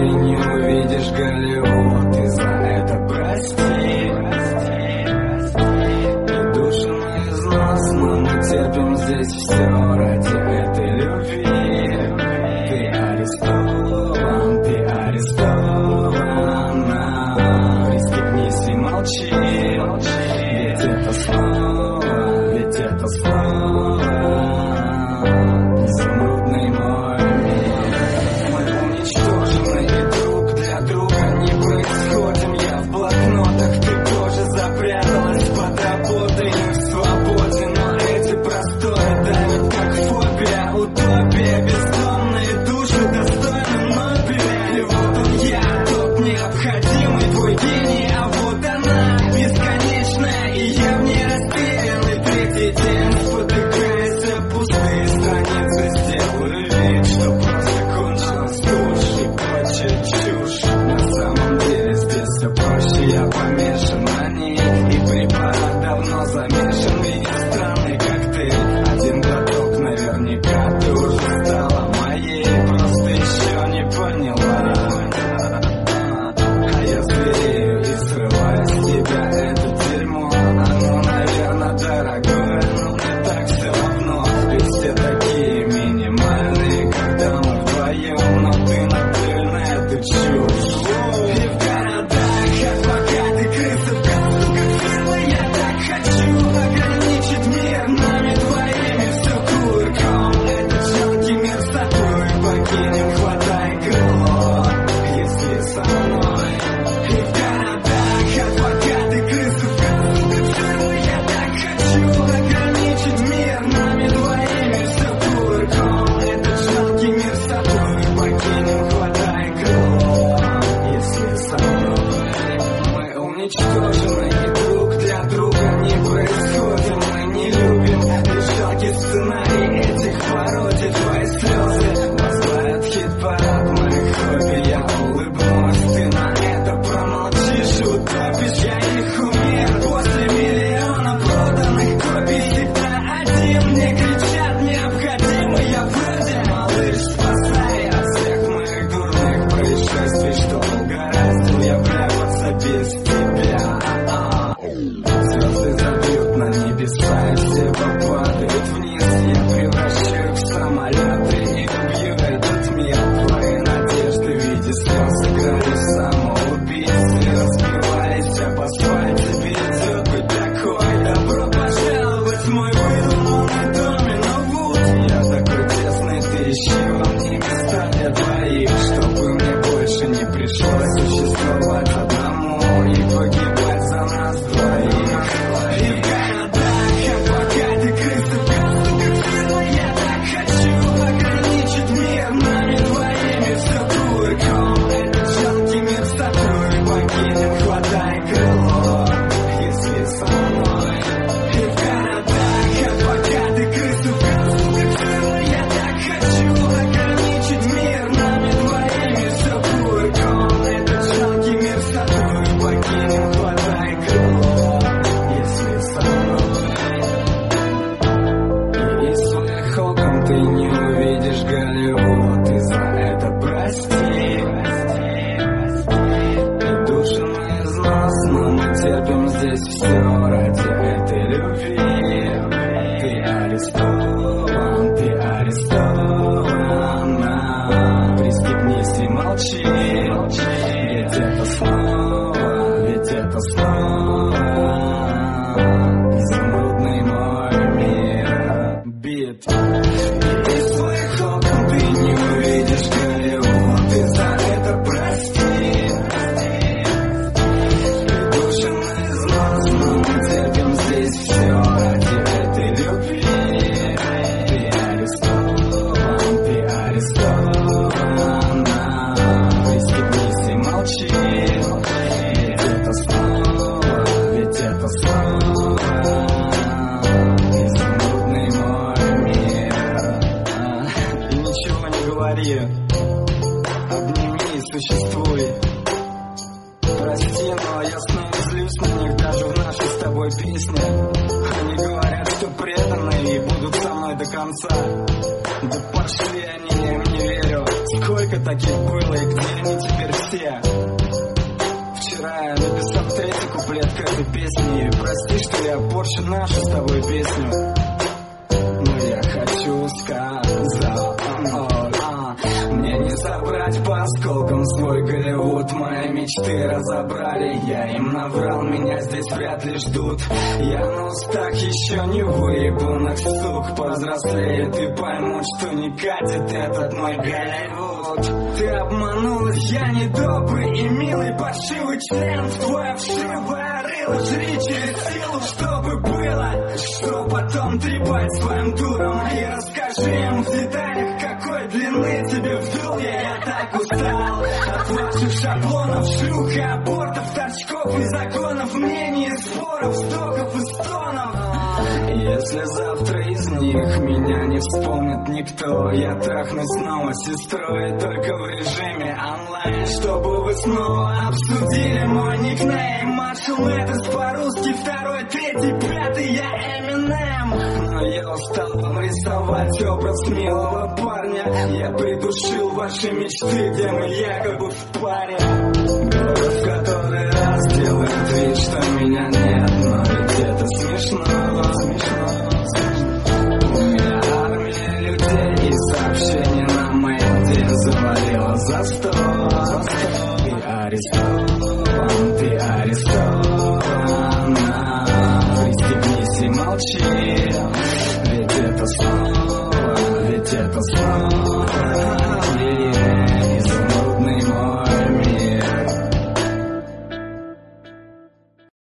не увидишь Голливуд, и за это прости. И души на износ, но мы терпим здесь все ради этой любви. Ты арестован, ты арестован. Пристегнись и молчи, ведь это снова, ведь это снова изумрудный мой мир. Мы уничтожены и друг для друга не происходим. Я в блокнотах, ты тоже запряталась под работой. Мы в свободе, но эти просторы давят как фобия. Утопия, бездомные души достойны Нобеля. И вот он я, тот необходимый твой гений. А вот она, бесконечная, и я в ней растерян. И третий день, спотыкаясь о пустые страницы, сделаю вид, что просто кончилась тушь и прочая чушь. На самом деле здесь все проще, я помешан на ней. И препарат давно замешан, видит странный коктейль. Один глоток, наверняка ты уже стала моей, просто еще не поняла. А я зверею и срываю с тебя это дерьмо. Оно, наверное, дорогое, но мне так все равно. Ведь все такие минимальные, когда мы вдвоем. Но ты натыльна, это чушь. И в городах адвокаты, крысы в галстуках, фирмы. Я так хочу ограничить мир нами двоими. Все кувырком, этот жалкий мир с тобой покинем, хватай крыло, если со мной. И в городах адвокаты, крысы в галстуках, фирмы. Я так хочу ограничить мир нами двоими. Все кувырком, этот жалкий мир с тобой покинем, хватай крыло, если со мной. Мы уничтожены и друг для друга не происходим. Мы не любим лишь жалкий сценарий этих пародий. Твои слезы возглавят хит-парад моих хобби. Я улыбнусь, ты на это промолчишь, утопишь. Я их умер после миллиона проданных копий. Всегда один, мне кричат необходимый. Я вроде малыш, спасай от всех моих дурных происшествий, что угораздил я вляпаться без тебя. Звезды забьют на небеса, и все попадают вниз. Я превращу их в самолеты и убью этот мир. Твои надежды в виде слез играли в самоубийстве. Разбивались об асфальте, перейдет быть такой. Добро пожаловать в мой выдуманный домино Вуд. Я такой тесный, ты ищи во мне места для двоих, чтобы мне больше не пришлось существовать одному и погибать за нас двоих. И в городах адвокаты, крысы в галстуках, фирмы. Я так хочу ограничить мир нами двоими. Все кувырком, этот жалкий мир с тобой покинем, хватай крыло, если со мной. И в городах адвокаты, крысы в галстуках, фирмы. Я так хочу ограничить мир нами двоими. Все кувырком, этот жалкий мир с тобой покинем, хватай крыло, если со мной. И из своих окон ты не увидишь Голливуд, и за это прости. И души на износ, но мы терпим здесь все ради этой любви. Ты арестован, ты арестован. Пристегнись и молчи, ведь это снова изумрудный мой мир. Бит. И из своих окон ты не увидишь Голливуд, и за это прости. И души на износ, но мы терпим здесь все ради этой любви. Ты арестован, ты арестован. Пристегнись и молчи, ведь это снова изумрудный мой мир. И ничего не говори, обними и существуй. Прости, но я снова злюсь на них даже в нашей с тобой песне. Они говорят, что преданы и будут со мной до конца. Да пошли они, я им не верю. Сколько сколько таких было и где они теперь все? Вчера я написал третий куплет к этой песне. Прости, что я порчу нашу с тобой песню, но я хочу сказать, мне не забрать по осколкам свой Голливуд. Мои мечты разобрали, я им наврал, меня здесь вряд ли ждут. Я на устах еще не выебанных сук. Повзрослеют и поймут, что не катит этот мой Голливуд. Ты обманулась, я недобрый и милый паршивый член в твое вшивое рыло. Жри через силу, чтобы было, что потом трепать своим дуром. И расскажи им в деталях, какой длины тебе вдул я так устал от ваших шаблонов, шлюх и абортов, торчков и законов, мнений и споров, вздохов и стонов. Если завтра из них меня не вспомнит никто, я трахнусь снова с сестрой, только в режиме онлайн, чтобы вы снова обсудили мой никнейм. Маршал Мэттерс по-русски, второй, третий, пятый, я Эминем. Но я устал вам рисовать образ милого парня. Я придушил ваши мечты, где мы якобы в паре. Говорю в который раз, делает вид, что меня нет, но ведь это смешно. У меня армия людей и сообщения на мейде завалила за стол. Ты арестован, ты арестована. Пристегнись и молчи, ведь это снова